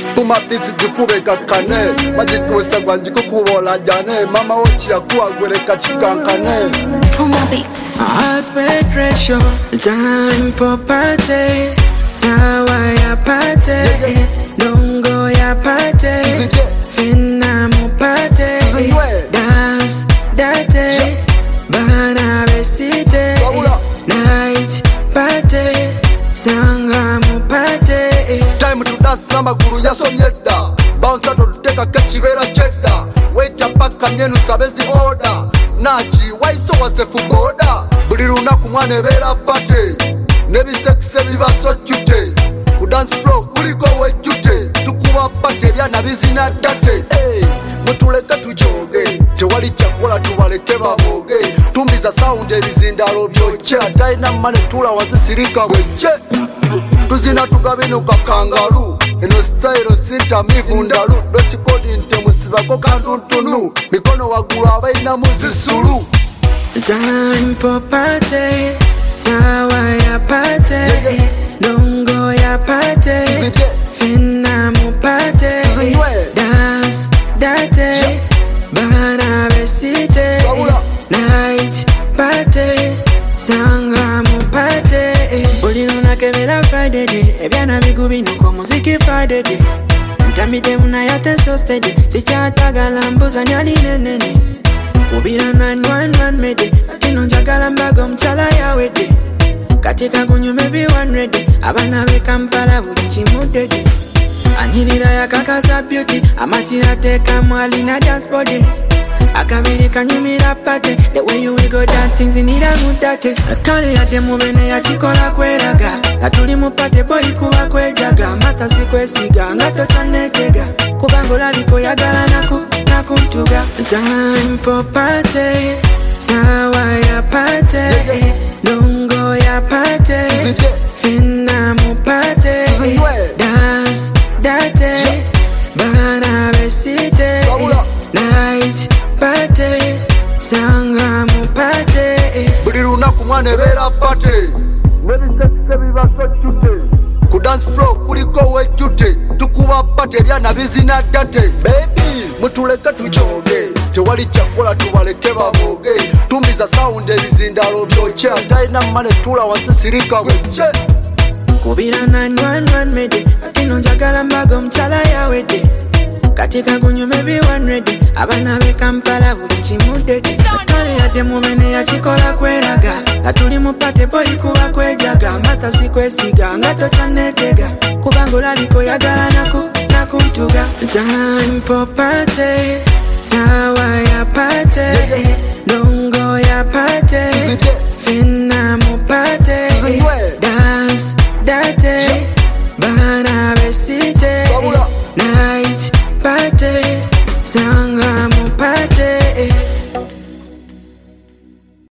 Puma busy jikube kakane Majikuwesa gwanjiku kubola jane Mama ochi ya kuwa gwele kachikankane Puma Beats. Aspect ratio, time for party. Sawa ya party, dongo ya party. Finna mu party, dance, date. Bana besite, night party. Sanga mu party. Time to dance na maguru ya somyeda Bounce to tuteka kachibera cheda Wait ya paka myenu sabezi order Nachi waiso wasefu boda Buliru na kumwane vera pate Nebi sekse biba so chute Ku dance floor kuliko we chute Tukuwa pate ya nabizi na date Mutuleka tujoge Tewali chakula tuwaleke baboge Tumbiza sound ebizindalo byoche Ataina mane tula wazisirika weche Tuzina tugabinuka kangaru Eno style sinta mivundalu Dosi kodi nte musibako kantuntunu Mikono wagulu abaina muzisulu Time for party. Sawa ya party, dongo ya party. Finna mu party, dance, date. Bana besite, night party. Sanga mu party. Bulino na kemera Friday day. Ebyana bigubinuko muziki Friday day. Ntamide muna yate so steady. Sikyatagala mbuza nyali nenene. Kubira 911 mede Katino njagala mbago mchala ya wede Katika kunyume everyone ready Abana we Kampala buli chimudede Anyirira ya kakasa beauty Amatira teka mwali na dance body Akabiri kanyumira pate The way you will go down things in ira mudate Kale ya demo bene ya chikola kweraga Natuli mupate boy kuwa kwejaga Mata si kwesiga ngato chanekega Kubangola liko ya gala nakuntuga Time for party Sawa ya party Dongo ya party Finna mu party Dance, date Bana besite Night party Sanga mu party Buliru na kumwane vera pate Nebi sekse biba so chute Ku dance floor kuliko we chute Tukuwa pate byana bizina date Baby mutuleka tujoge Tewali chakula tuwaleke baboge Tumbiza sound ebizindalo byoche Ataina mane tula wazisirika weche Kubira 911 mede Katino njagala mbago mchala ya wede Katika kunyume everyone ready Abana we Kampala buli chimudede Kale ya demo bene ya chikola kweraga Natuli mupate boy kuwa kwejaga Mata si kwesiga ngato chanekega Kubangola liko ya gala nakuntuga Time for party Sawa ya party Dongo ya party Finna mu party Dance, date